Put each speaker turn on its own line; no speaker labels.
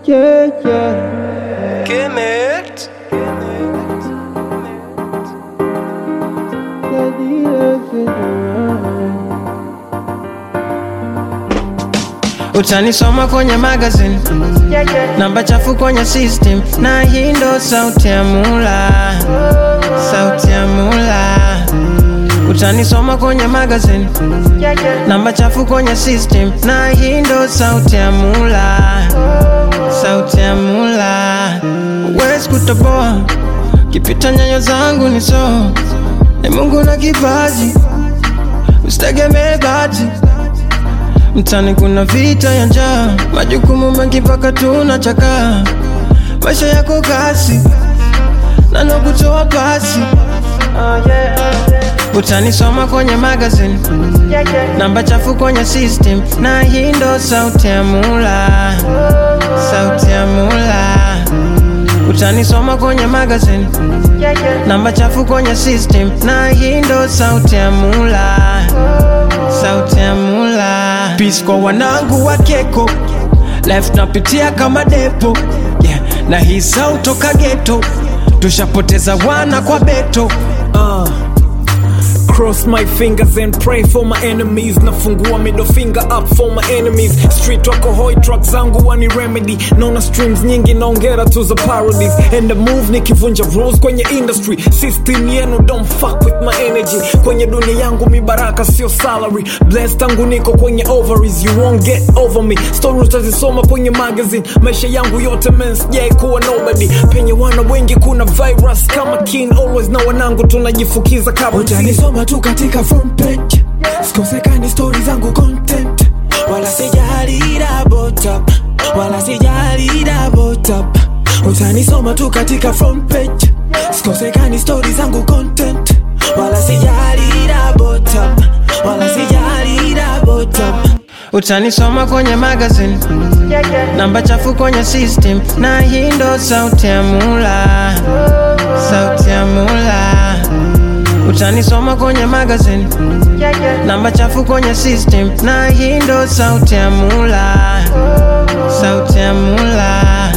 Yeah, yeah.
Kemet.
Utanisoma kwenye magazine, namba chafu kwenye system, na hii ndo sauti ya mula, sauti ya mula. Utanisoma kwenye magazine, namba chafu kwenye system, na hii ndo sauti ya mula, sauti ya mula. Uwezi kutoboa, kipita nyayo zangu ni so, ni Mungu na kipaji, usitegemee bahati. Mtani kuna vita ya njaa, majukumu mengi mpaka tunachakaa. Maisha yako kasi, na kutoa pasi. Utanisoma kwenye magazine, namba chafu kwenye system, na hii ndo sauti ya mula, sauti ya mula. Utanisoma kwenye magazine, namba chafu kwenye system, na hii ndo sauti ya mula, sauti ya mula.
Peace kwa wanangu wa Keko, life napitia kama depo, yeah. Na hii sauti toka ghetto, tushapoteza wana kwa beto. Cross my fingers and pray for my enemies. Nafungua middle finger up for my enemies. Street wako hoi truck zangu wani remedy. Naona streams nyingi naongera to the parodies. And the move nikivunja rules kwenye industry. System yenu don't fuck with my energy. Kwenye dunia yangu mibaraka sio salary. Blessed tangu niko kwenye ovaries. You won't get over me. Story utazisoma kwenye magazine. Maisha yangu yote men sijai kuwa nobody. Penye wana wengi kuna virus kama king. Always na wanangu tunajifukiza kama utanisoma tu katika front page, sikosekani stories zangu content. Wala sijali double tap, wala sijali double tap. Utanisoma tu katika front page, sikosekani stories zangu content. Wala sijali double tap, wala sijali double tap.
Utanisoma kwenye magazine, namba chafu kwenye system, na hii ndo sauti ya mula, sauti ya mula. Utanisoma kwenye magazine, namba chafu kwenye system, na hii ndo sauti ya mula, sauti ya mula.